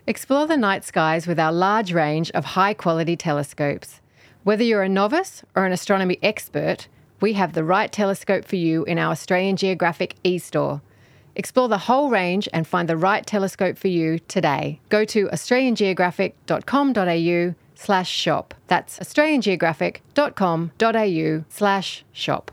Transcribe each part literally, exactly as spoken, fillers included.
Explore the night skies with our large range of high-quality telescopes. Whether you're a novice or an astronomy expert, we have the right telescope for you in our Australian Geographic e-store. Explore the whole range and find the right telescope for you today. Go to australiangeographic.com.au slash shop. That's australiangeographic.com.au slash shop.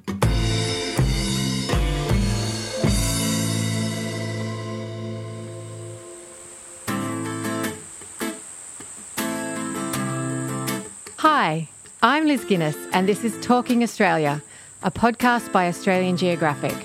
Hi, I'm Liz Guinness and this is Talking Australia, a podcast by Australian Geographic.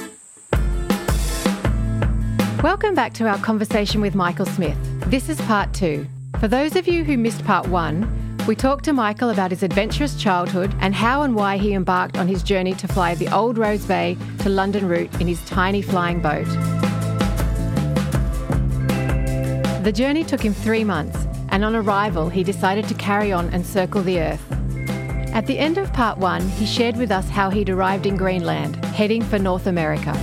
Welcome back to our conversation with Michael Smith. This is part two. For those of you who missed part one, we talked to Michael about his adventurous childhood and how and why he embarked on his journey to fly the old Rose Bay to London route in his tiny flying boat. The journey took him three months, and on arrival, he decided to carry on and circle the Earth. At the end of part one, he shared with us how he'd arrived in Greenland, heading for North America.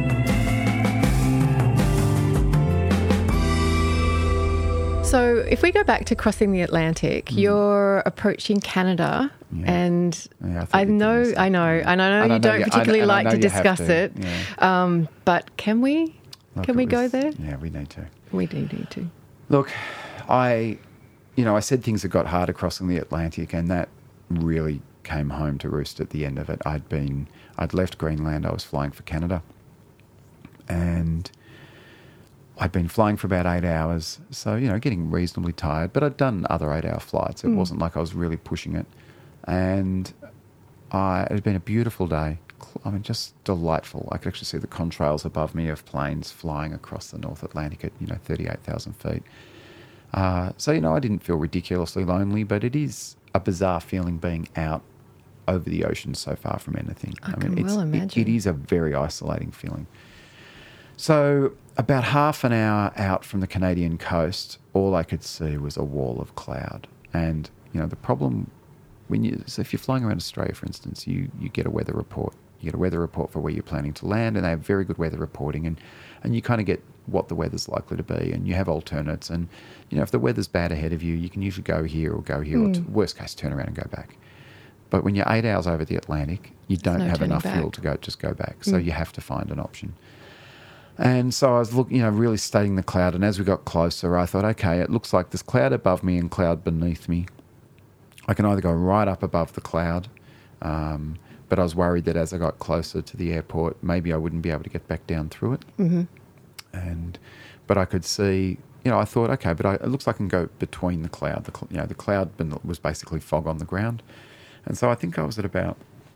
So if we go back to crossing the Atlantic, mm. you're approaching Canada, yeah. and yeah, I, I know, I know, and I know you don't you, particularly I, like to discuss to. it, yeah. um, but can we? Look, can we was, go there? Yeah, we need to. We do need to. Look, I, you know, I said things that got harder crossing the Atlantic, and that really came home to roost at the end of it. I'd been, I'd left Greenland. I was flying for Canada, and I'd been flying for about eight hours, so, you know, getting reasonably tired, but I'd done other eight-hour flights. It mm. wasn't like I was really pushing it. And I, it had been a beautiful day. I mean, just delightful. I could actually see the contrails above me of planes flying across the North Atlantic at, you know, thirty-eight thousand feet. Uh, so, you know, I didn't feel ridiculously lonely, but it is a bizarre feeling being out over the ocean so far from anything. I, I mean, can it's, well imagine. It, it is a very isolating feeling. So about half an hour out from the Canadian coast, all I could see was a wall of cloud. And, you know, the problem when you, so if you're flying around Australia, for instance, you, you get a weather report. You get a weather report for where you're planning to land, and they have very good weather reporting, and, and you kind of get what the weather's likely to be, and you have alternates. And, you know, if the weather's bad ahead of you, you can usually go here or go here, mm. or to, worst case, turn around and go back. But when you're eight hours over the Atlantic, you don't no have enough back. fuel to go just go back. So mm. you have to find an option. And so I was looking, you know, really studying the cloud. And as we got closer, I thought, okay, it looks like there's cloud above me and cloud beneath me. I can either go right up above the cloud, um, but I was worried that as I got closer to the airport, maybe I wouldn't be able to get back down through it. Mm-hmm. And but I could see, you know, I thought, okay, but I, it looks like I can go between the cloud. The, you know, the cloud was basically fog on the ground, and so I think I was at about.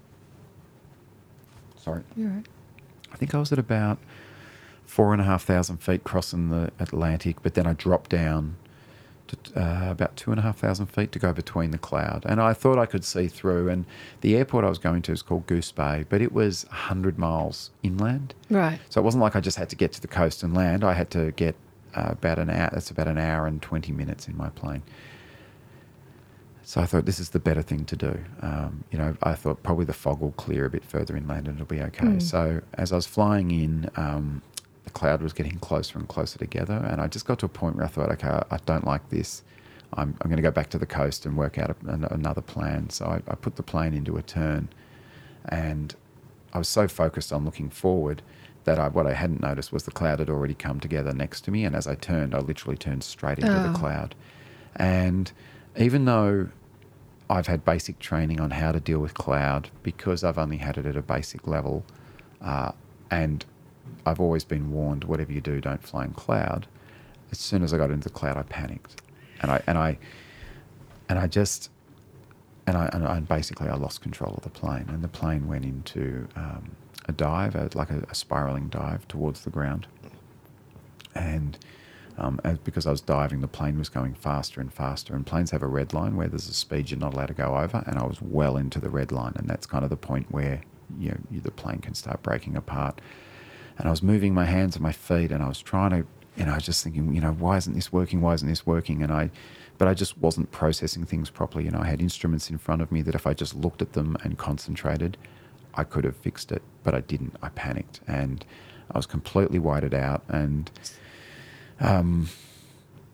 Sorry. You're right. I think I was at about four and a half thousand feet crossing the Atlantic, but then I dropped down to uh, about two and a half thousand feet to go between the cloud. And I thought I could see through. And the airport I was going to is called Goose Bay, but it was one hundred miles inland. Right. So it wasn't like I just had to get to the coast and land. I had to get uh, about an hour. That's about an hour and twenty minutes in my plane. So I thought this is the better thing to do. Um, you know, I thought probably the fog will clear a bit further inland and it'll be okay. Mm. So as I was flying in, um, the cloud was getting closer and closer together, and I just got to a point where I thought, okay, I don't like this. I'm, I'm going to go back to the coast and work out a, an, another plan. So I, I put the plane into a turn, and I was so focused on looking forward that I, what I hadn't noticed was the cloud had already come together next to me, and as I turned, I literally turned straight into oh. the cloud. And even though I've had basic training on how to deal with cloud, because I've only had it at a basic level, uh, and I've always been warned, whatever you do, don't fly in cloud. As soon as I got into the cloud, I panicked, and I and I and I just and I and, I, and basically I lost control of the plane, and the plane went into um, a dive, a, like a, a spiraling dive towards the ground, and um, as, because I was diving, the plane was going faster and faster. And planes have a red line where there's a speed you're not allowed to go over, and I was well into the red line, and that's kind of the point where you know you, the plane can start breaking apart. And I was moving my hands and my feet, and I was trying to, you know, I was just thinking, you know, why isn't this working? Why isn't this working? And I, but I just wasn't processing things properly. You know, I had instruments in front of me that if I just looked at them and concentrated, I could have fixed it, but I didn't. I panicked, and I was completely whited out. And um,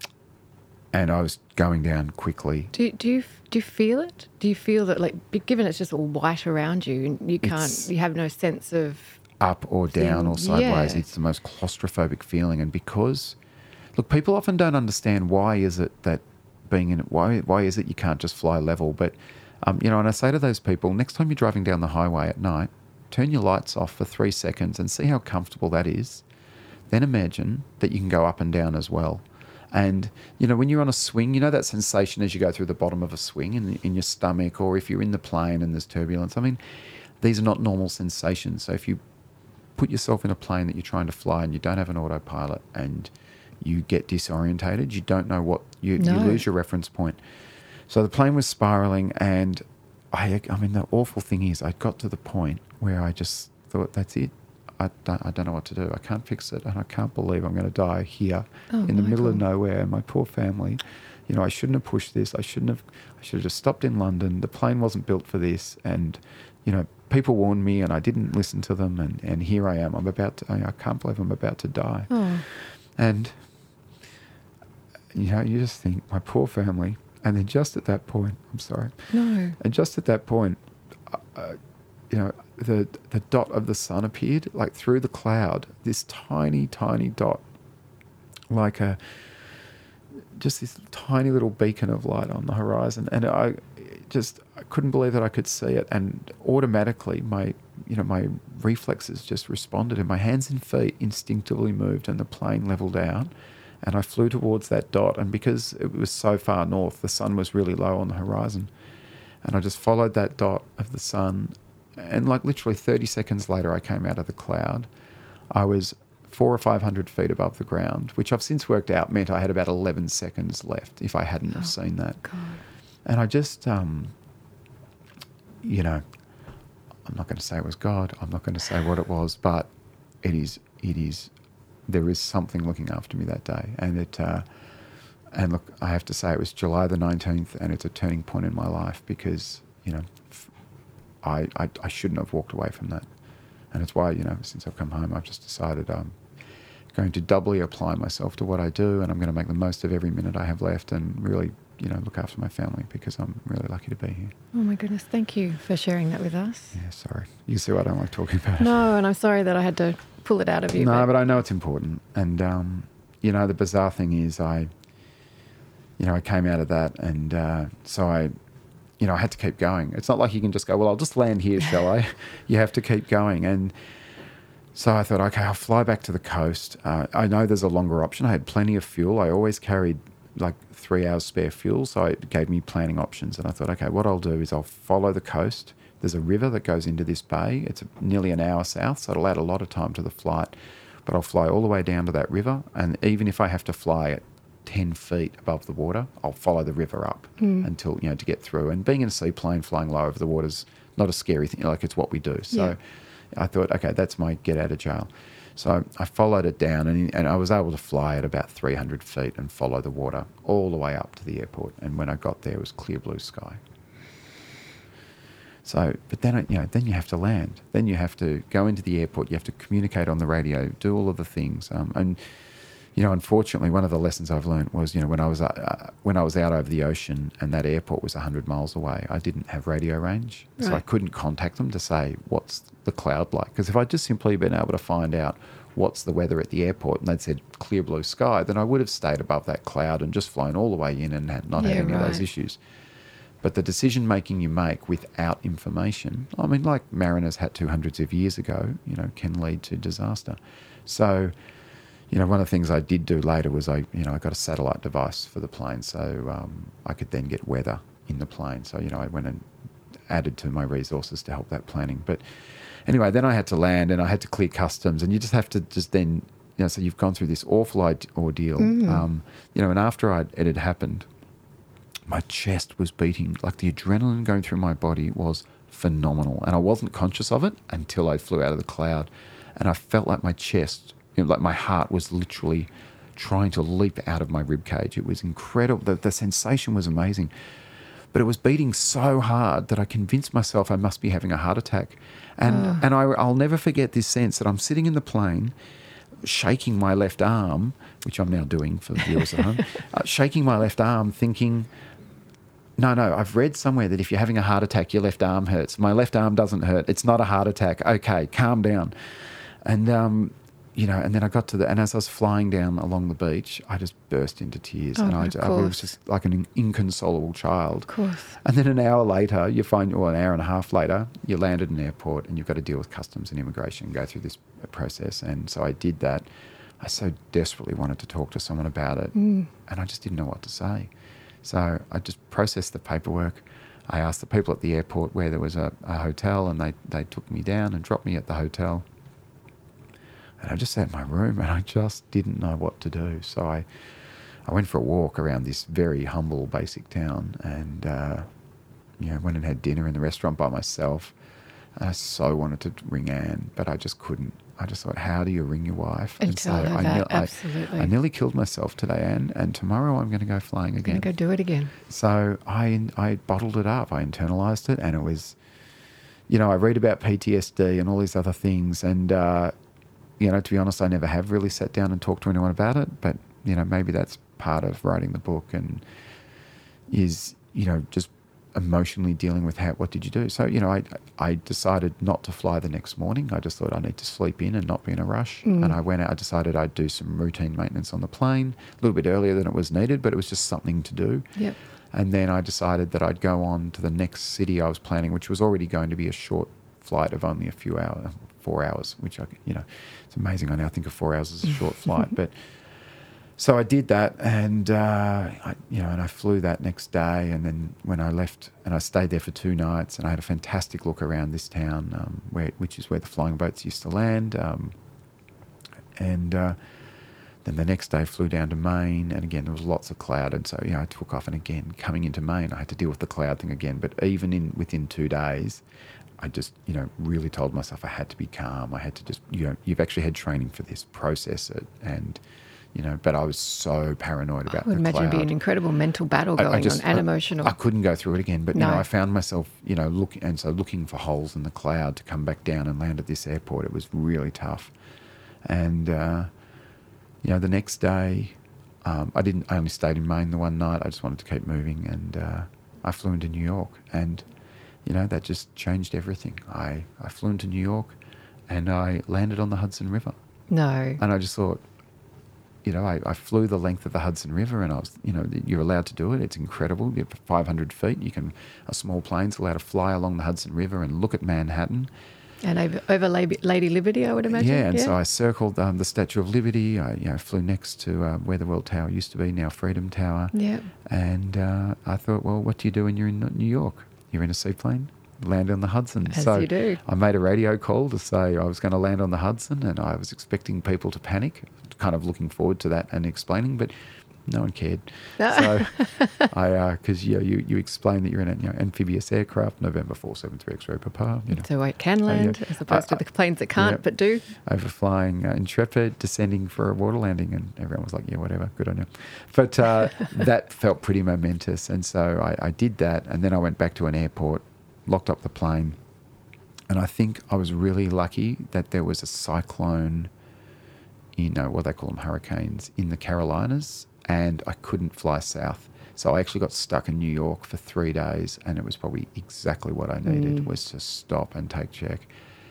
and I was going down quickly. Do you, do you do you feel it? Do you feel that, like, given it's just all white around you and you can't, It's you have no sense of up or down or sideways, yeah. it's the most claustrophobic feeling. And because, look, people often don't understand why is it that being in it, why why is it you can't just fly level? But um, you know, and I say to those people, next time you're driving down the highway at night, turn your lights off for three seconds and see how comfortable that is. Then imagine that you can go up and down as well. And, you know, when you're on a swing, you know that sensation as you go through the bottom of a swing in, in your stomach, or if you're in the plane and there's turbulence. I mean, these are not normal sensations. So if you put yourself in a plane that you're trying to fly and you don't have an autopilot and you get disorientated, you don't know what, you, No. you lose your reference point. So the plane was spiraling, and I, I mean, the awful thing is I got to the point where I just thought, that's it. I don't, I don't know what to do. I can't fix it, and I can't believe I'm going to die here Oh, in the middle of Michael. nowhere. And my poor family, you know, I shouldn't have pushed this. I shouldn't have. I should have just stopped in London. The plane wasn't built for this, and you know, people warned me, and I didn't listen to them. And, and here I am. I'm about to. I can't believe I'm about to die. Oh. And you know, you just think, my poor family. And then just at that point, I'm sorry. No. And just at that point, uh, you know, the the dot of the sun appeared, like through the cloud, this tiny, tiny dot, like a, just this tiny little beacon of light on the horizon. And I just, I couldn't believe that I could see it. And automatically my, you know, my reflexes just responded, and my hands and feet instinctively moved, and the plane leveled out. And I flew towards that dot. And because it was so far north, the sun was really low on the horizon. And I just followed that dot of the sun. And like literally thirty seconds later, I came out of the cloud. I was four or five hundred feet above the ground, which I've since worked out meant I had about eleven seconds left if I hadn't Oh, have seen that. God. And I just, um, you know, I'm not going to say it was God. I'm not going to say what it was, but it is, it is, there is something looking after me that day. And it, uh, and look, I have to say it was July the nineteenth, and it's a turning point in my life because, you know, f- I, I, I shouldn't have walked away from that. And it's why, you know, since I've come home, I've just decided I'm going to doubly apply myself to what I do, and I'm going to make the most of every minute I have left and really, you know, look after my family because I'm really lucky to be here. Oh, my goodness. Thank you for sharing that with us. Yeah, sorry. You see why I don't like talking about it. No, and I'm sorry that I had to pull it out of you. No, but I know it's important. And, um, you know, the bizarre thing is I, you know, I came out of that, and uh, so I, you know, I had to keep going. It's not like you can just go, well, I'll just land here, shall I? You have to keep going. And so I thought, okay, I'll fly back to the coast. Uh, I know there's a longer option. I had plenty of fuel. I always carried like three hours spare fuel, so it gave me planning options. And I thought, okay, what I'll do is I'll follow the coast. There's a river that goes into this bay. It's a, nearly an hour south, so it'll add a lot of time to the flight. But I'll fly all the way down to that river, and even if I have to fly at ten feet above the water, I'll follow the river up Mm. until, you know, to get through. And being in a seaplane flying low over the water is not a scary thing. Like, it's what we do. So Yeah. I thought, okay, that's my get out of jail. So I followed it down, and, and I was able to fly at about three hundred feet and follow the water all the way up to the airport. And when I got there, it was clear blue sky. So, but then, I- you know, then you have to land. Then you have to go into the airport. You have to communicate on the radio, do all of the things. Um, and, you know, unfortunately, one of the lessons I've learned was, you know, when I was uh, when I was out over the ocean and that airport was one hundred miles away, I didn't have radio range. So I Right. couldn't contact them to say, what's the cloud like? Because if I'd just simply been able to find out what's the weather at the airport and they'd said clear blue sky, then I would have stayed above that cloud and just flown all the way in and had not Yeah, had any of those right. issues. But the decision making you make without information, I mean, like mariners had to hundreds of years ago, you know, can lead to disaster. So, you know, one of the things I did do later was I, you know, I got a satellite device for the plane, so um, I could then get weather in the plane. So, you know, I went and added to my resources to help that planning. But anyway, then I had to land and I had to clear customs, and you just have to just then, you know, so you've gone through this awful ide- ordeal, Mm. um, you know, and after I'd, it had happened, my chest was beating, like the adrenaline going through my body was phenomenal. And I wasn't conscious of it until I flew out of the cloud. And I felt like my chest, you know, like my heart was literally trying to leap out of my rib cage. It was incredible. The, the sensation was amazing. But it was beating so hard that I convinced myself I must be having a heart attack. And, Oh. and I, I'll never forget this sense that I'm sitting in the plane, shaking my left arm, which I'm now doing for the viewers at home, uh, shaking my left arm thinking, no, no, I've read somewhere that if you're having a heart attack, your left arm hurts. My left arm doesn't hurt. It's not a heart attack. Okay, calm down. And, um, you know, and then I got to the, and as I was flying down along the beach, I just burst into tears. Oh, and I, of I was course. just like an inconsolable child. Of course. And then an hour later, you find, or an hour and a half later, you land at an airport and you've got to deal with customs and immigration and go through this process. And so I did that. I so desperately wanted to talk to someone about it, Mm. and I just didn't know what to say. So I just processed the paperwork. I asked the people at the airport where there was a, a hotel, and they, they took me down and dropped me at the hotel. And I just sat in my room and I just didn't know what to do. So I, I went for a walk around this very humble, basic town, and uh, you know, went and had dinner in the restaurant by myself. And I so wanted to ring Anne, but I just couldn't. I just thought, how do you ring your wife And tell her I, that, ne- I- absolutely. I nearly killed myself today, Anne, and tomorrow I'm going to go flying I'm going again. to go do it again. So I I bottled it up. I internalized it, and it was, you know, I read about P T S D and all these other things, and uh, you know, to be honest, I never have really sat down and talked to anyone about it. But you know, maybe that's part of writing the book, and is, you know, just emotionally dealing with how, what did you do? So, you know, I I decided not to fly the next morning. I just thought I need to sleep in and not be in a rush. Mm. And I went out, I decided I'd do some routine maintenance on the plane a little bit earlier than it was needed, but it was just something to do. Yep. And then I decided that I'd go on to the next city I was planning, which was already going to be a short flight of only a few hours, four hours, which I, you know, it's amazing. I now think of four hours as a short flight, but so I did that, and uh, I, you know, and I flew that next day, and then when I left, and I stayed there for two nights, and I had a fantastic look around this town, um, where which is where the flying boats used to land, um, and uh, then the next day flew down to Maine, and again there was lots of cloud, and so you know I took off, and again coming into Maine, I had to deal with the cloud thing again. But even in within two days, I just you know really told myself I had to be calm. I had to just you know you've actually had training for this, process it, and. You know, but I was so paranoid about I would the imagine cloud. it'd be an incredible mental battle I- going I just- on and I- emotional. I couldn't go through it again, but you No. know, I found myself, you know, looking and so looking for holes in the cloud to come back down and land at this airport. It was really tough, and uh, you know, the next day, um, I didn't. I only stayed in Maine the one night. I just wanted to keep moving, and uh, I flew into New York, and you know, that just changed everything. I I flew into New York, and I landed on the Hudson River, no. and I just thought. You know, I, I flew the length of the Hudson River, and I was, you know, you're allowed to do it. It's incredible. You're five hundred feet. You can, a small plane's allowed to fly along the Hudson River and look at Manhattan. And over, over Lady Lady Liberty, I would imagine. Yeah, and so I circled um, the Statue of Liberty. I, you know, flew next to uh, where the World Tower used to be, now Freedom Tower. Yeah. And uh, I thought, well, what do you do when you're in New York? You're in a seaplane. Land on the Hudson. As so you do. I made a radio call to say I was going to land on the Hudson, and I was expecting people to panic, kind of looking forward to that and explaining, but no one cared. So I, because uh, you, know, you you explain that you're in an you know, amphibious aircraft, November four seven three X-ray Papa. You know, So it can land yeah. as opposed I- to the planes that can't yeah. but do. overflying uh, Intrepid, descending for a water landing, and everyone was like, yeah, whatever, good on you. But uh, that felt pretty momentous, and so I, I did that, and then I went back to an airport, locked up the plane, and I think I was really lucky that there was a cyclone in, uh, what they call them, hurricanes, in the Carolinas, and I couldn't fly south. So I actually got stuck in New York for three days, and it was probably exactly what I needed, Mm. was to stop and take check.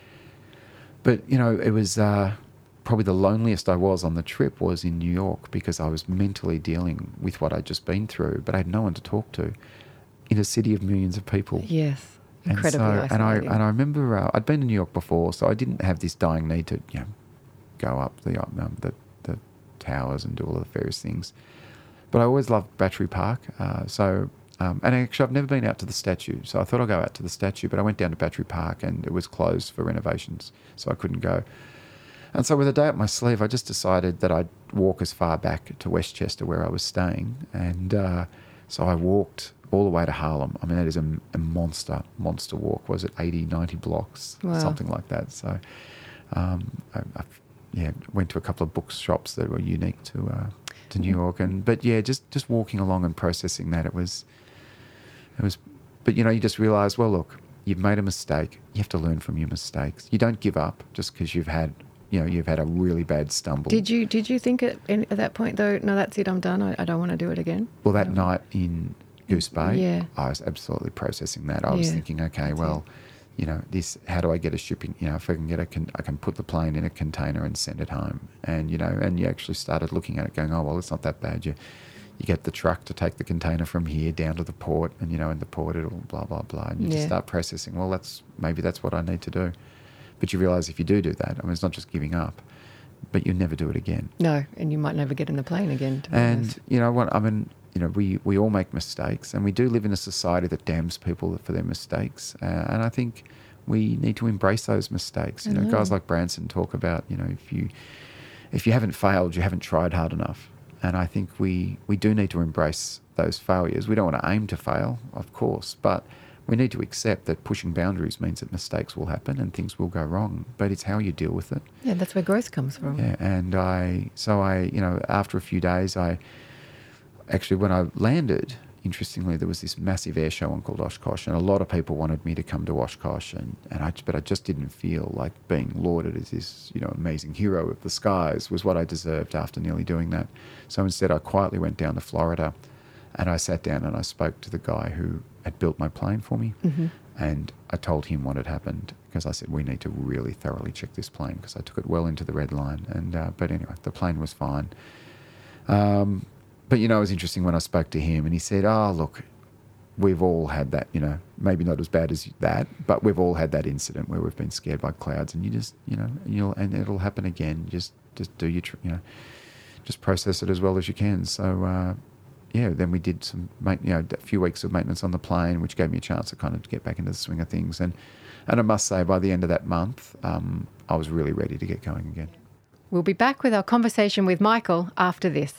But, you know, it was uh, probably the loneliest I was on the trip was in New York, because I was mentally dealing with what I'd just been through, but I had no one to talk to in a city of millions of people. Yes. And Incredibly so, and I isolating. and I remember uh, I'd been to New York before, so I didn't have this dying need to, you know, go up the um, the, the towers and do all of the various things. But I always loved Battery Park, uh, so um, and actually I've never been out to the statue, so I thought I'd go out to the statue, but I went down to Battery Park and it was closed for renovations, so I couldn't go. And so with a day up my sleeve, I just decided that I'd walk as far back to Westchester where I was staying, and uh, so I walked all the way to Harlem. I mean, that is a, a monster, monster walk. Was it eighty, ninety blocks, Wow. something like that? So, um, I, I, yeah, went to a couple of bookshops that were unique to uh, to New York, and but yeah, just just walking along and processing that, it was, it was, but you know, you just realise, well, look, you've made a mistake. You have to learn from your mistakes. You don't give up just because you've had you know, you've had a really bad stumble. Did you did you think at, at that point, though, no, that's it, I'm done, I, I don't want to do it again? Well, that night in Goose Bay, Yeah. I was absolutely processing that. I was Yeah. thinking, okay, That's well, you know, this, how do I get a shipping, you know, if I can get a, con- I can put the plane in a container and send it home. And, you know, and you actually started looking at it going, oh, well, it's not that bad. You, you get the truck to take the container from here down to the port, and, you know, in the port it'll blah, blah, blah. And you Yeah. just start processing, well, that's, maybe that's what I need to do. But you realise if you do do that, I mean, it's not just giving up, but you never do it again. No, and you might never get in the plane again, to be honest. And, you know what, I mean, you know, we, we all make mistakes, and we do live in a society that damns people for their mistakes. Uh, and I think we need to embrace those mistakes. You know, Mm-hmm. guys like Branson talk about, you know, if you if you haven't failed, you haven't tried hard enough. And I think we, we do need to embrace those failures. We don't want to aim to fail, of course, but we need to accept that pushing boundaries means that mistakes will happen and things will go wrong, but it's how you deal with it. Yeah, that's where growth comes from. Yeah, and I, so I, you know, after a few days, I, actually when I landed, interestingly, there was this massive air show on called Oshkosh, and a lot of people wanted me to come to Oshkosh, and, and I, but I just didn't feel like being lauded as this, you know, amazing hero of the skies was what I deserved after nearly doing that. So instead, I quietly went down to Florida, and I sat down and I spoke to the guy who had built my plane for me, Mm-hmm. and I told him what had happened, because I said, we need to really thoroughly check this plane, because I took it well into the red line. And uh, but anyway, the plane was fine. Um, but, you know, it was interesting when I spoke to him, and he said, oh, look, we've all had that, you know, maybe not as bad as that, but we've all had that incident where we've been scared by clouds, and you just, you know, you'll, and it'll happen again. Just, just do your, tr- you know, just process it as well as you can. So, uh, yeah, then we did some, ma- you know, a few weeks of maintenance on the plane, which gave me a chance to kind of get back into the swing of things. And, and I must say, by the end of that month, um, I was really ready to get going again. We'll be back with our conversation with Michael after this.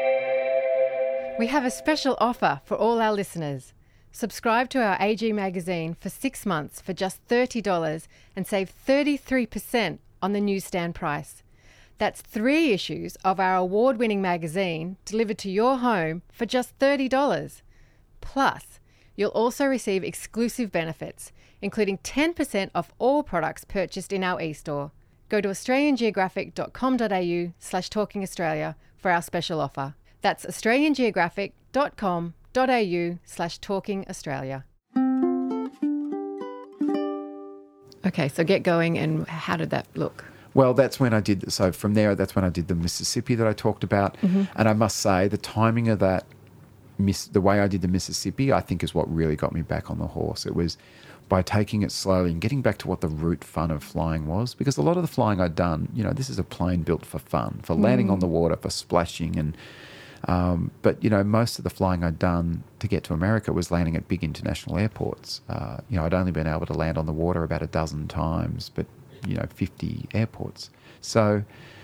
We have a special offer for all our listeners. Subscribe to our A G magazine for six months for just thirty dollars and save thirty-three percent on the newsstand price. That's three issues of our award-winning magazine delivered to your home for just thirty dollars. Plus, you'll also receive exclusive benefits, including ten percent off all products purchased in our e-store. Go to australiangeographic.com.au slash talking Australia for our special offer. That's australiangeographic.com.au slash talking Australia. Okay, so get going, and how did that look? Well, that's when I did, so from there, that's when I did the Mississippi that I talked about. Mm-hmm. And I must say, the timing of that, miss, the way I did the Mississippi, I think is what really got me back on the horse. It was by taking it slowly and getting back to what the root fun of flying was. Because a lot of the flying I'd done, you know, this is a plane built for fun, for landing Mm. on the water, for splashing. And um, But, you know, most of the flying I'd done to get to America was landing at big international airports. Uh, you know, I'd only been able to land on the water about a dozen times, but you know, fifty airports. So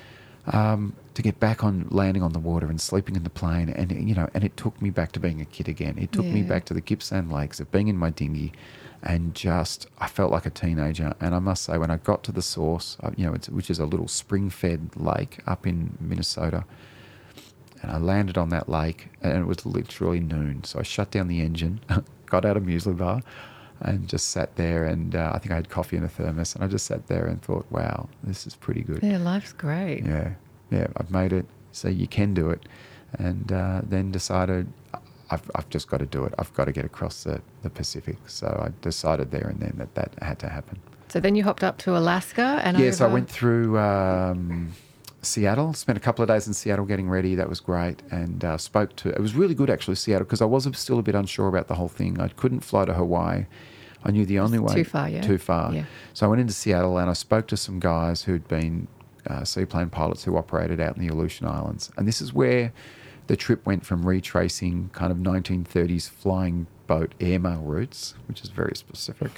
um, to get back on landing on the water and sleeping in the plane, and you know, and it took me back to being a kid again. It took me Yeah. back to the Gippsland Lakes, of being in my dinghy, and just I felt like a teenager. And I must say, when I got to the source, uh, you know, it's, which is a little spring-fed lake up in Minnesota, and I landed on that lake, and it was literally noon. So I shut down the engine, got out a muesli bar, and just sat there, and uh, I think I had coffee in a thermos, and I just sat there and thought, wow, this is pretty good. Yeah, life's great. Yeah, yeah, I've made it, so you can do it. And uh, then decided I've, I've just got to do it. I've got to get across the, the Pacific. So I decided there and then that that had to happen. So then you hopped up to Alaska and Yeah, so I over- went through um, Seattle, spent a couple of days in Seattle getting ready. That was great. And uh, spoke to, it was really good actually, Seattle, because I was still a bit unsure about the whole thing. I couldn't fly to Hawaii. I knew the only way. too far, yeah. Too far. Yeah. So I went into Seattle and I spoke to some guys who'd been uh, seaplane pilots who operated out in the Aleutian Islands. And this is where the trip went from retracing kind of nineteen thirties flying boat airmail routes, which is very specific,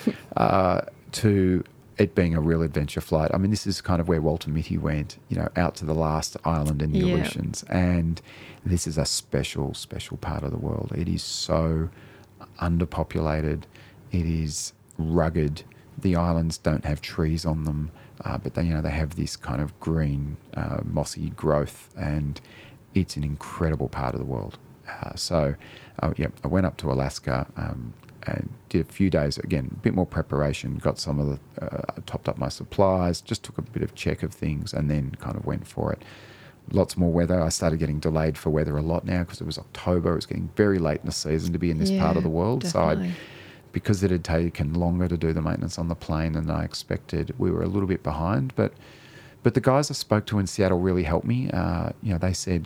uh, to it being a real adventure flight. I mean, this is kind of where Walter Mitty went, you know, out to the last island in the Yeah. Aleutians. And this is a special, special part of the world. It is so underpopulated. It is rugged. The islands don't have trees on them, uh, but they, you know, they have this kind of green, uh, mossy growth, and it's an incredible part of the world. Uh, so, uh, yeah, I went up to Alaska, um, and did a few days, again, a bit more preparation, got some of the, uh, topped up my supplies, just took a bit of check of things and then kind of went for it. Lots more weather. I started getting delayed for weather a lot now because it was October. It was getting very late in the season to be in this Yeah, part of the world. definitely. So I'd, because it had taken longer to do the maintenance on the plane than I expected, we were a little bit behind. But but the guys I spoke to in Seattle really helped me. Uh, you know, they said,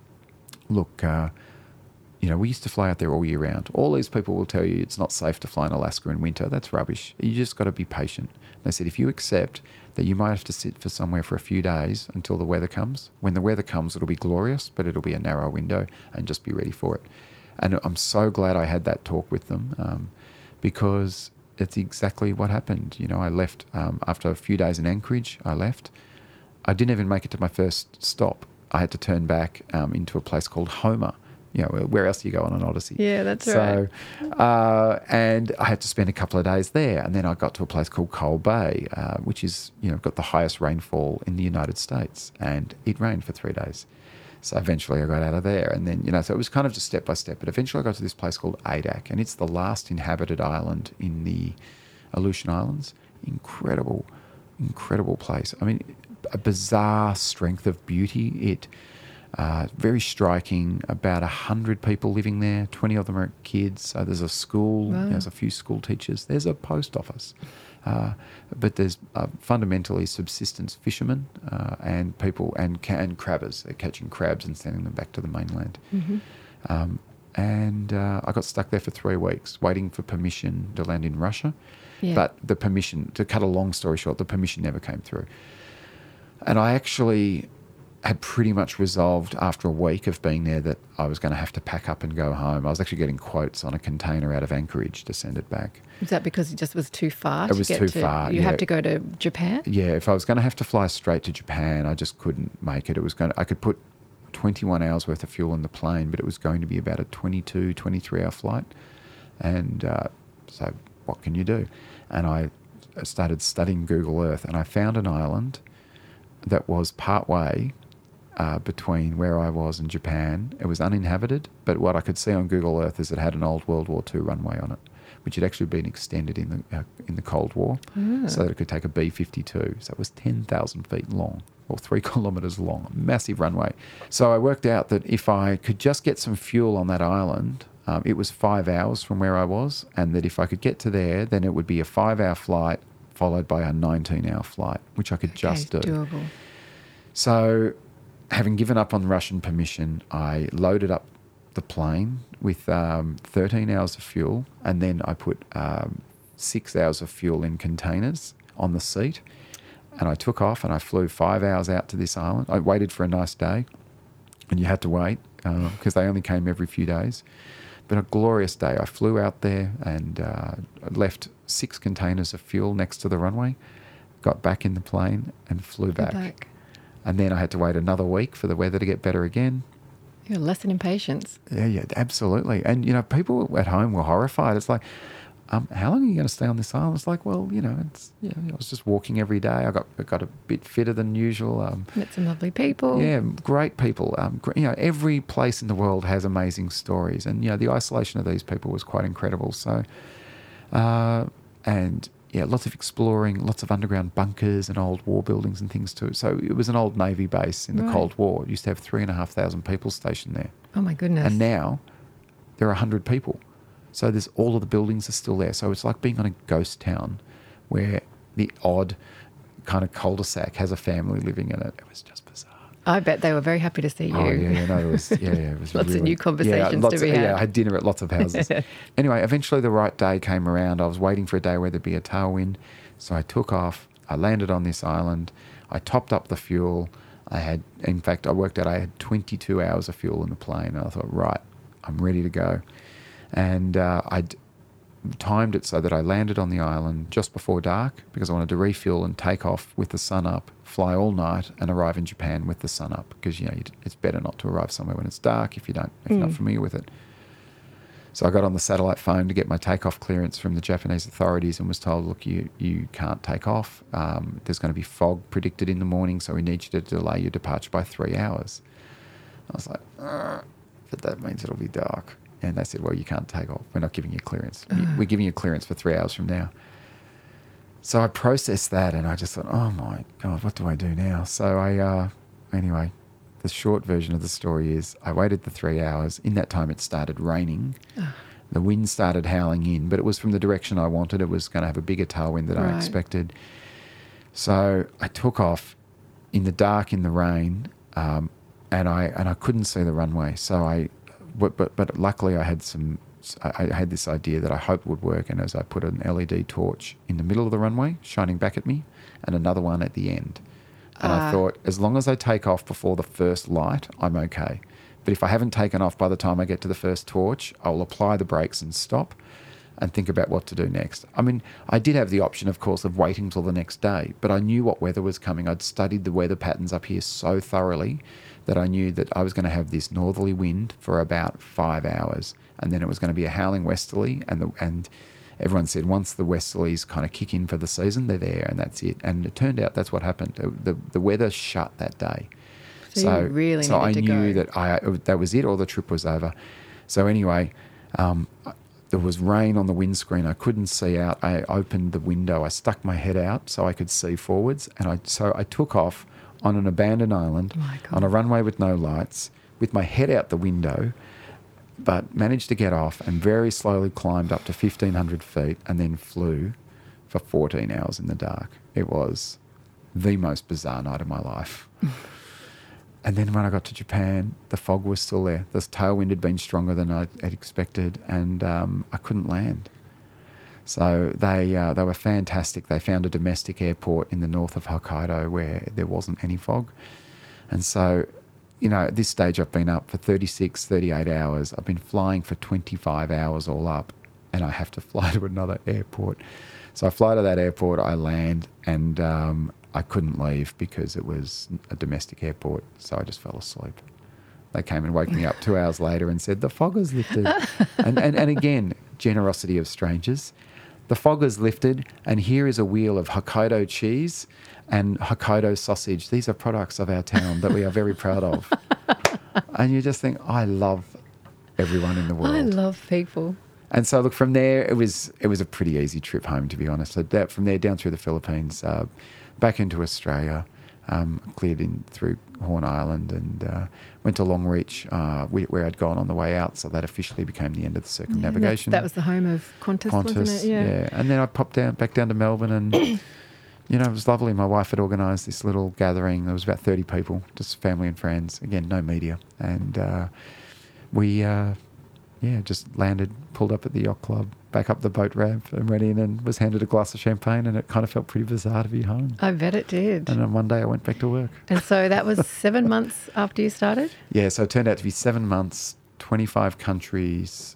look, uh, you know, we used to fly out there all year round. All these people will tell you it's not safe to fly in Alaska in winter. That's rubbish. You just got to be patient. They said, if you accept that you might have to sit for somewhere for a few days until the weather comes, when the weather comes, it'll be glorious, but it'll be a narrow window, and just be ready for it. And I'm so glad I had that talk with them um, because it's exactly what happened. You know, I left um, after a few days in Anchorage, I left. I didn't even make it to my first stop. I had to turn back um, into a place called Homer. You know, where else do you go on an Odyssey? Yeah, that's so, right. Uh, and I had to spend a couple of days there. And then I got to a place called Coal Bay, uh, which is, you know, got the highest rainfall in the United States. And it rained for three days. So eventually I got out of there. And then, you know, so it was kind of just step by step. But eventually I got to this place called Adak. And it's the last inhabited island in the Aleutian Islands. Incredible, incredible place. I mean, a bizarre strength of beauty. It... Uh, very striking. About a hundred people living there. Twenty of them are kids. So there's a school. Wow. There's a few school teachers. There's a post office, uh, but there's uh, fundamentally subsistence fishermen uh, and people and and crabbers. They're catching crabs and sending them back to the mainland. Mm-hmm. Um, and uh, I got stuck there for three weeks, waiting for permission to land in Russia. Yeah. But the permission, to cut a long story short, the permission never came through. And I actually had pretty much resolved after a week of being there that I was going to have to pack up and go home. I was actually getting quotes on a container out of Anchorage to send it back. Was that because it just was too far? It to was get too to, far, You yeah. have to go to Japan? Yeah, if I was going to have to fly straight to Japan, I just couldn't make it. It was going to, I could put twenty-one hours worth of fuel in the plane, but it was going to be about a twenty-two, twenty-three hour flight. And uh, so what can you do? And I started studying Google Earth, and I found an island that was partway Uh, between where I was and Japan. It was uninhabited, but what I could see on Google Earth is it had an old World War Two runway on it, which had actually been extended in the uh, in the Cold War, Ah. so that it could take a B fifty-two. So it was ten thousand feet long, or three kilometres long, a massive runway. So I worked out that if I could just get some fuel on that island, um, it was five hours from where I was, and that if I could get to there, then it would be a five-hour flight followed by a nineteen-hour flight, which I could Okay, just do. doable. So, having given up on Russian permission, I loaded up the plane with um, thirteen hours of fuel, and then I put um, six hours of fuel in containers on the seat, and I took off and I flew five hours out to this island. I waited for a nice day, and you had to wait because uh, they only came every few days. But a glorious day. I flew out there and uh, left six containers of fuel next to the runway, got back in the plane and flew back. back. And then I had to wait another week for the weather to get better again. You're a lesson in patience. Yeah, yeah, absolutely. And, you know, people at home were horrified. It's like, um, how long are you going to stay on this island? It's like, well, you know, it's, you know, I was just walking every day. I got I got a bit fitter than usual. Um, Met some lovely people. yeah, great people. Um, gr- you know, every place in the world has amazing stories. And, you know, the isolation of these people was quite incredible. So, uh, and... yeah, lots of exploring, lots of underground bunkers and old war buildings and things too. So it was an old Navy base in the Right. Cold War. It used to have three and a half thousand people stationed there. Oh my goodness. And now there are a hundred people. So there's all of the buildings are still there. So it's like being on a ghost town where the odd kind of cul-de-sac has a family living in it. It was just bizarre. I bet they were very happy to see you. Oh, yeah, yeah, no, it was, yeah, yeah, it was Lots of really, new conversations yeah, lots to be of, had. Yeah, I had dinner at lots of houses. Anyway, eventually the right day came around. I was waiting for a day where there'd be a tailwind. So I took off. I landed on this island. I topped up the fuel. I had, in fact, I worked out I had twenty-two hours of fuel in the plane. And I thought, right, I'm ready to go. And uh, I'd timed it so that I landed on the island just before dark because I wanted to refuel and take off with the sun up, fly all night and arrive in Japan with the sun up because, you know, it's better not to arrive somewhere when it's dark if you don't, if you're Mm. not familiar with it. So I got on the satellite phone to get my takeoff clearance from the Japanese authorities and was told, look, you, you can't take off. Um, there's going to be fog predicted in the morning, so we need you to delay your departure by three hours. I was like, "Ugh," but that means it'll be dark. And they said, well, you can't take off. We're not giving you clearance. We're giving you clearance for three hours from now. So I processed that and I just thought, oh my God, what do I do now? So I, uh, anyway, the short version of the story is I waited the three hours. In that time, it started raining. The wind started howling in, but it was from the direction I wanted. It was going to have a bigger tailwind than Right. I expected. So I took off in the dark, in the rain, um, and I and I couldn't see the runway. So I, but but, but luckily I had some. I, I had this idea that I hoped would work, and as I put an L E D torch in the middle of the runway, shining back at me, and another one at the end. And Ah. I thought, as long as I take off before the first light, I'm okay. But if I haven't taken off by the time I get to the first torch, I'll apply the brakes and stop and think about what to do next. I mean, I did have the option, of course, of waiting till the next day, but I knew what weather was coming. I'd studied the weather patterns up here so thoroughly that I knew that I was going to have this northerly wind for about five hours, and then it was going to be a howling westerly, and the, and everyone said once the westerlies kind of kick in for the season, they're there, and that's it. And it turned out that's what happened. The, the weather shut that day. So you really so I needed to knew go. that I that was it, or the trip was over. So anyway, um, there was rain on the windscreen. I couldn't see out. I opened the window. I stuck my head out so I could see forwards, and I so I took off on an abandoned island My God. on a runway with no lights, with my head out the window, but managed to get off and very slowly climbed up to fifteen hundred feet and then flew for fourteen hours in the dark. It was the most bizarre night of my life. And then when I got to Japan, the fog was still there. The tailwind had been stronger than I had expected, and um, I couldn't land. So they uh, they were fantastic. They found a domestic airport in the north of Hokkaido where there wasn't any fog. And so, you know, at this stage I've been up for thirty-six, thirty-eight hours. I've been flying for twenty-five hours all up, and I have to fly to another airport. So I fly to that airport, I land, and um, I couldn't leave because it was a domestic airport, so I just fell asleep. They came and woke me up two hours later and said, the fog has lifted. and, and, and again, generosity of strangers. The fog has lifted, and here is a wheel of Hokkaido cheese and Hokkaido sausage. These are products of our town that we are very proud of. And you just think, I love everyone in the world. I love people. And so, look, from there, it was it was a pretty easy trip home, to be honest. So that, from there, down through the Philippines, uh, back into Australia, um, cleared in through Horn Island, and uh, went to Longreach, uh, where I'd gone on the way out. So that officially became the end of the circumnavigation. Yeah, that was the home of Qantas, Qantas, wasn't it? yeah. And then I popped down back down to Melbourne, and you know, it was lovely. My wife had organised this little gathering. There was about thirty people, just family and friends. Again, no media, and uh, we. Uh, Yeah, just landed, pulled up at the yacht club, back up the boat ramp, and went in and was handed a glass of champagne, and it kind of felt pretty bizarre to be home. I bet it did. And on one day I went back to work. And so that was seven months after you started? Yeah, so it turned out to be seven months, twenty-five countries,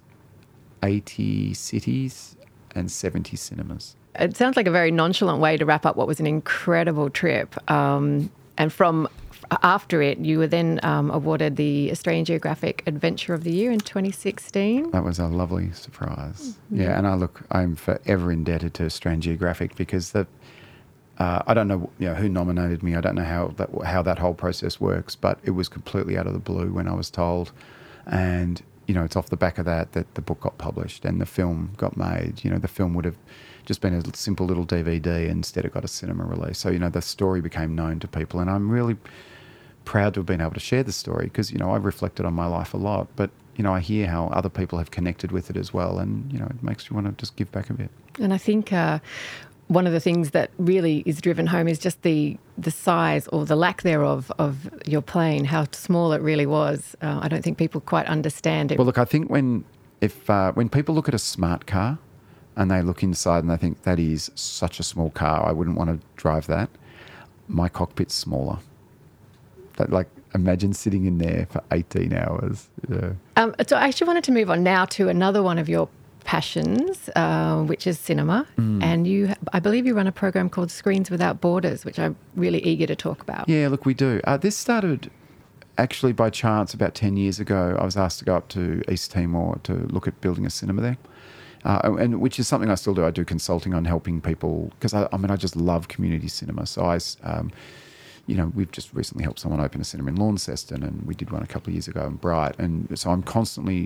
eighty cities, and seventy cinemas. It sounds like a very nonchalant way to wrap up what was an incredible trip. Um, and from after it, you were then um, awarded the Australian Geographic Adventure of the Year in twenty sixteen. That was a lovely surprise. Yeah, and I look, I'm forever indebted to Australian Geographic because the uh, I don't know, you know, who nominated me. I don't know how that how that whole process works, but it was completely out of the blue when I was told, and you know, it's off the back of that that the book got published and the film got made. You know, the film would have just been a simple little D V D, and instead it got a cinema release. So you know, the story became known to people, and I'm really proud to have been able to share the story because, you know, I've reflected on my life a lot, but, you know, I hear how other people have connected with it as well, and, you know, it makes you want to just give back a bit. And I think uh, one of the things that really is driven home is just the the size or the lack thereof of your plane, how small it really was. Uh, I don't think people quite understand it. Well, look, I think when if uh, when people look at a smart car and they look inside and they think that is such a small car, I wouldn't want to drive that. My cockpit's smaller. That, like, imagine sitting in there for eighteen hours. Yeah. Um, so I actually wanted to move on now to another one of your passions, uh, which is cinema. Mm. And you, I believe you run a program called Screens Without Borders, which I'm really eager to talk about. Yeah, look, we do. Uh, this started actually by chance about ten years ago. I was asked to go up to East Timor to look at building a cinema there. Uh, and which is something I still do. I do consulting on helping people because, I, I mean, I just love community cinema. So I... Um, You know, we've just recently helped someone open a cinema in Launceston, and we did one a couple of years ago in Bright. And so I'm constantly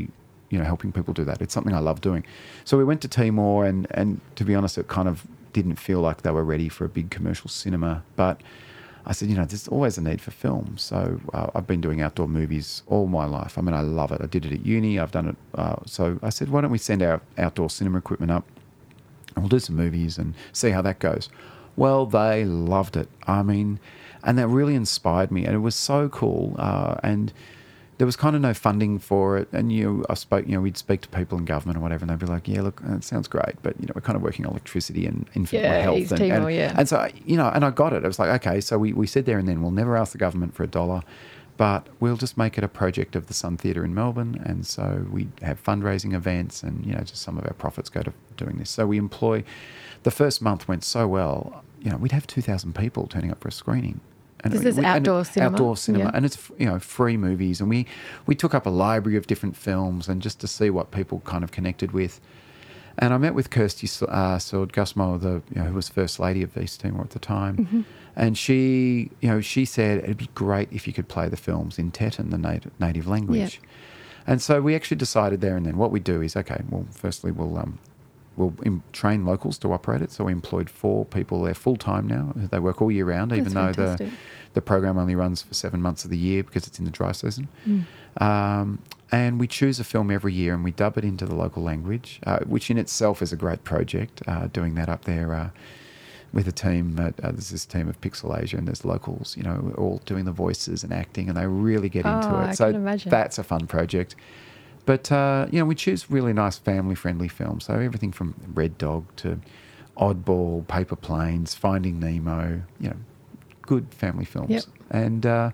you know, helping people do that. It's something I love doing. So we went to Timor, and, and to be honest, it kind of didn't feel like they were ready for a big commercial cinema. But I said, you know, there's always a need for film. So uh, I've been doing outdoor movies all my life. I mean, I love it. I did it at uni. I've done it. Uh, so I said, why don't we send our outdoor cinema equipment up and we'll do some movies and see how that goes. Well, they loved it. I mean, and that really inspired me. And it was so cool. Uh, and there was kind of no funding for it. And, you know, I spoke, you know, we'd speak to people in government or whatever, and they'd be like, yeah, look, it sounds great, but, you know, we're kind of working on electricity and infant yeah, health. East And, Timor, and, yeah. and so, you know, and I got it. It was like, okay, so we, we said there and then, we'll never ask the government for a dollar, but we'll just make it a project of the Sun Theatre in Melbourne. And so we have fundraising events and, you know, just some of our profits go to doing this. So we employ, the first month went so well, you know, we'd have two thousand people turning up for a screening. And this is we, outdoor and cinema? Outdoor cinema. Yeah. And it's, you know, free movies. And we, we took up a library of different films and just to see what people kind of connected with. And I met with Kirsty uh, Sword-Gusmo, the, you know, who was First Lady of East Timor at the time. Mm-hmm. And she, you know, she said it'd be great if you could play the films in Teton, the native, native language. Yep. And so we actually decided there and then what we do is, okay, well, firstly, we'll... Um, We'll em- train locals to operate it. So we employed four people there full time now. They work all year round, even That's though fantastic. the the program only runs for seven months of the year because it's in the dry season. Mm. Um, and we choose a film every year and we dub it into the local language, uh, which in itself is a great project. Uh, doing that up there uh, with a team. At, uh, there's this team of Pixel Asia and there's locals. You know, all doing the voices and acting, and they really get into Oh, it. I so can imagine. that's a fun project. But, uh, you know, we choose really nice family-friendly films. So everything from Red Dog to Oddball, Paper Planes, Finding Nemo, you know, good family films. Yep. And uh,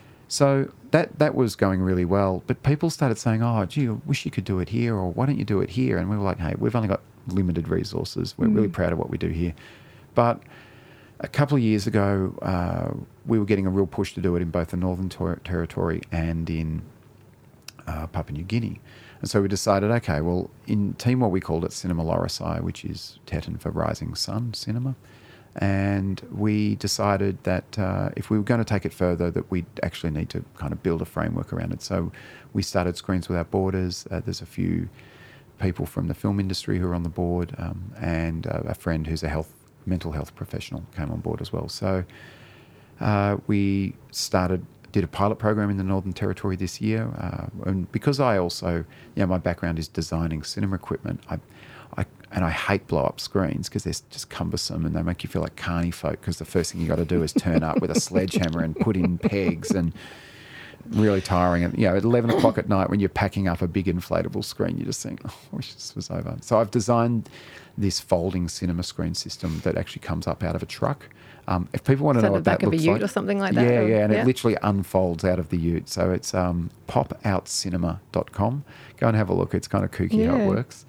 so that that was going really well. But people started saying, oh, gee, I wish you could do it here, or why don't you do it here? And we were like, hey, we've only got limited resources. We're Mm. really proud of what we do here. But a couple of years ago, uh, we were getting a real push to do it in both the Northern Ter- Territory and in Uh, Papua New Guinea. And so we decided, okay, well, in Timor we called it Cinema Lorisai, which is Teton for Rising Sun Cinema. And we decided that uh, if we were going to take it further, that we'd actually need to kind of build a framework around it. So we started Screens Without Borders. Uh, there's a few people from the film industry who are on the board, um, and uh, a friend who's a health mental health professional came on board as well. So uh, we started did a pilot program in the Northern Territory this year, uh, and because I also, you know, my background is designing cinema equipment, I, I and I hate blow-up screens because they're just cumbersome and they make you feel like carny folk because the first thing you got to do is turn up with a sledgehammer and put in pegs and really tiring. And, you know, at eleven o'clock at night when you're packing up a big inflatable screen, you just think, oh, I wish this was over. So I've designed this folding cinema screen system that actually comes up out of a truck. Um, if people want to So know the what back that of a looks ute like, or something like that? yeah, or- yeah, and it literally unfolds out of the ute. So it's um, pop out cinema dot com. Go and have a look. It's kind of kooky how Yeah. it works.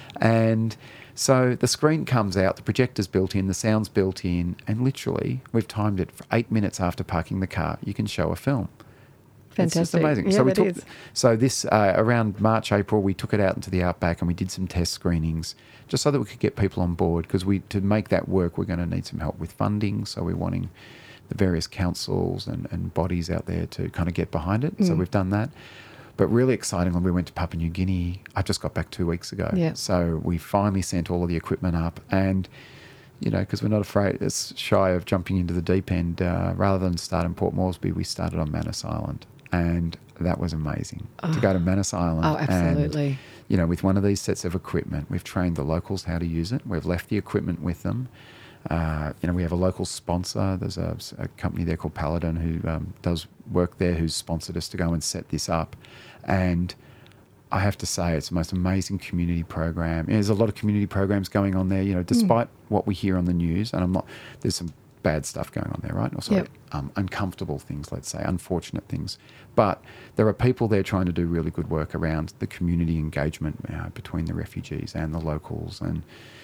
And so the screen comes out, the projector's built in, the sound's built in, and literally we've timed it for eight minutes after parking the car. You can show a film. Fantastic. It's just amazing. Yeah, so we that took, is. so this uh, around March, April, we took it out into the outback and we did some test screenings just so that we could get people on board, because we to make that work, we're going to need some help with funding. So we're wanting the various councils and, and bodies out there to kind of get behind it. Mm. So we've done that. But really excitingly, we went to Papua New Guinea. I just got back two weeks ago. Yeah. So we finally sent all of the equipment up, and you know, because we're not afraid, it's shy of jumping into the deep end. Uh, rather than start in Port Moresby, we started on Manus Island, and that was amazing to go to Manus Island. Oh, absolutely. And, you know, with one of these sets of equipment, we've trained the locals how to use it. We've left the equipment with them. Uh, you know, we have a local sponsor. There's a, a company there called Paladin who um, does work there, who's sponsored us to go and set this up. And I have to say, it's the most amazing community program. There's a lot of community programs going on there, you know, despite mm. what we hear on the news. And I'm not, there's some bad stuff going on there, right? Or sorry, yep. um, uncomfortable things, let's say, unfortunate things. But there are people there trying to do really good work around the community engagement uh, between the refugees and the locals. And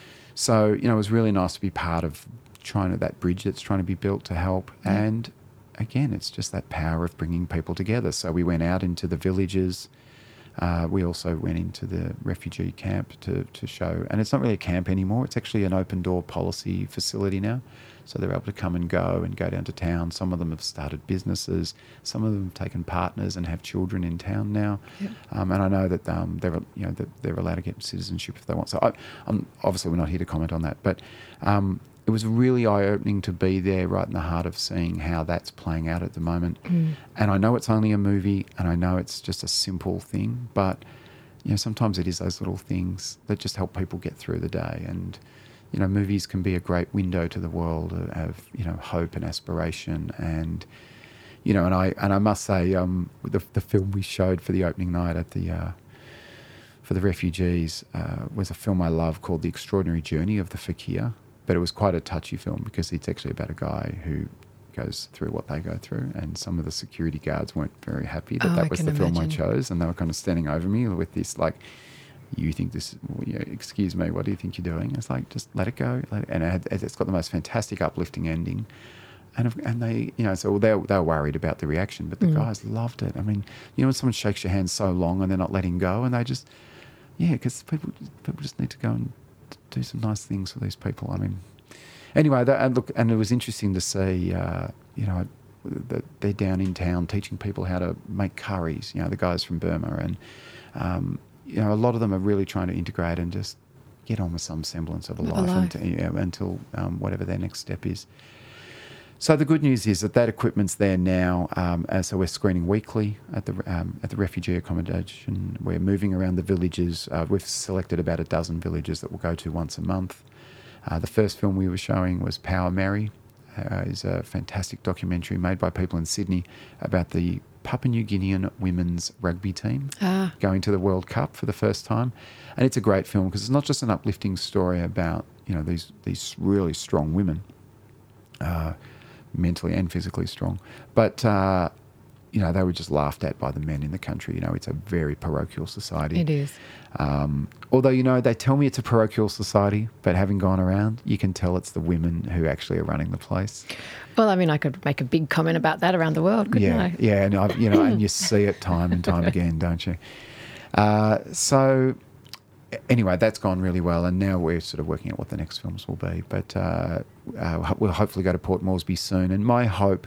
so, you know, it was really nice to be part of trying to, that bridge that's trying to be built to help. Mm. And again, it's just that power of bringing people together. So we went out into the villages. Uh, we also went into the refugee camp to, to show, and it's not really a camp anymore. It's actually an open door policy facility now. So they're able to come and go and go down to town. Some of them have started businesses. Some of them have taken partners and have children in town now. Yep. Um, and I know that um, they're you know that they're allowed to get citizenship if they want. So I, I'm, obviously we're not here to comment on that, but um, it was really eye-opening to be there right in the heart of seeing how that's playing out at the moment. Mm. And I know it's only a movie, and I know it's just a simple thing, but you know sometimes it is those little things that just help people get through the day. And you know, movies can be a great window to the world of, you know, hope and aspiration. And, you know, and I and I must say, um, the the film we showed for the opening night at the uh, for the refugees uh, was a film I love called The Extraordinary Journey of the Fakir. But it was quite a touchy film because it's actually about a guy who goes through what they go through, and some of the security guards weren't very happy that oh, that I was the imagine. film I chose, and they were kind of standing over me with this like, you think this, you know, excuse me, what do you think you're doing? It's like, just let it go. Let it, and it had, it's got the most fantastic uplifting ending. And and they, you know, so they they were worried about the reaction, but the mm. guys loved it. I mean, you know, when someone shakes your hand so long and they're not letting go, and they just, yeah, because people people just need to go and do some nice things for these people. I mean, anyway, that, and look, and it was interesting to see, uh, you know, that they're down in town teaching people how to make curries. You know, the guys from Burma, and um, you know, a lot of them are really trying to integrate and just get on with some semblance of a life, life. Until, you know, until um, whatever their next step is. So the good news is that that equipment's there now. Um, and so we're screening weekly at the um, at the refugee accommodation. We're moving around the villages. Uh, we've selected about a dozen villages that we'll go to once a month. Uh, the first film we were showing was Power Mary. Uh, is a fantastic documentary made by people in Sydney about the Papua New Guinean women's rugby team ah. going to the World Cup for the first time. And it's a great film because it's not just an uplifting story about, you know, these these really strong women, uh, mentally and physically strong, but uh, you know, they were just laughed at by the men in the country. You know, it's a very parochial society. It is. Um, although, you know, they tell me it's a parochial society, but having gone around, you can tell it's the women who actually are running the place. Well, I mean, I could make a big comment about that around the world, couldn't yeah, I? Yeah, and I've, you know, and you see it time and time again, don't you? Uh, so anyway, that's gone really well, and now we're sort of working out what the next films will be. But uh, uh, we'll hopefully go to Port Moresby soon, and my hope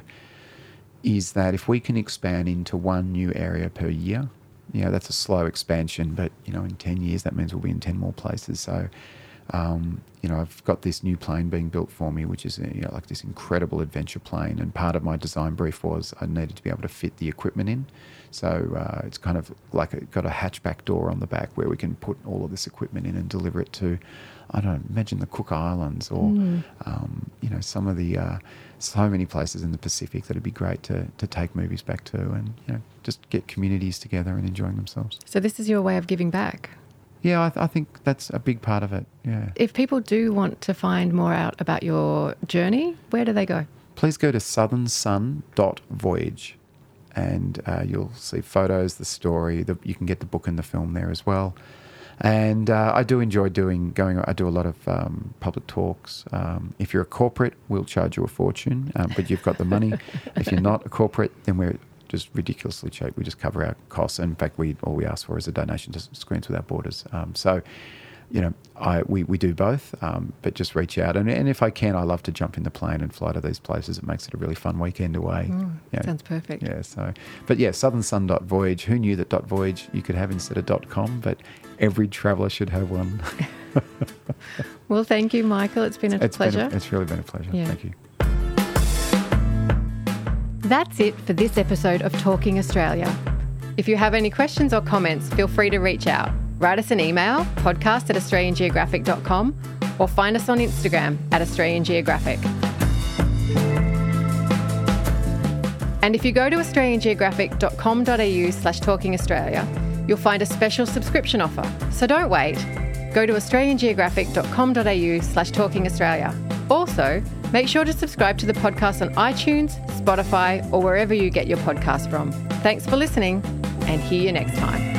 is that if we can expand into one new area per year, you know, that's a slow expansion, but, you know, in ten years, that means we'll be in ten more places. So, um, you know, I've got this new plane being built for me, which is, you know, like this incredible adventure plane. And part of my design brief was I needed to be able to fit the equipment in. So uh, it's kind of like a, got a hatchback door on the back where we can put all of this equipment in and deliver it to, I don't know, imagine the Cook Islands or, mm. um, you know, some of the, uh, so many places in the Pacific that it'd be great to, to take movies back to, and, you know, just get communities together and enjoying themselves. So this is your way of giving back? Yeah, I, th- I think that's a big part of it, yeah. If people do want to find more out about your journey, where do they go? Please go to southern sun dot voyage, and uh, you'll see photos, the story. The, you can get the book and the film there as well. And uh, I do enjoy doing going. I do a lot of um, public talks. Um, if you're a corporate, we'll charge you a fortune, um, but you've got the money. If you're not a corporate, then we're just ridiculously cheap. We just cover our costs. And in fact, we all we ask for is a donation to Screens Without Borders. Um, so, you know, I we, we do both, um, but just reach out. And, and if I can, I love to jump in the plane and fly to these places. It makes it a really fun weekend away. Mm, you know, sounds perfect. Yeah. So, but yeah, southern sun dot voyage. Who knew that .voyage you could have instead of .com? But every traveller should have one. Well, thank you, Michael. It's been a it's pleasure. Been a, it's really been a pleasure. Yeah. Thank you. That's it for this episode of Talking Australia. If you have any questions or comments, feel free to reach out. Write us an email, podcast at australian geographic dot com, or find us on Instagram at Australian Geographic. And if you go to australian geographic dot com dot a u slash talking australia, you'll find a special subscription offer. So don't wait. Go to australian geographic dot com dot a u slash talking australia. Also, make sure to subscribe to the podcast on iTunes, Spotify, or wherever you get your podcast from. Thanks for listening, and hear you next time.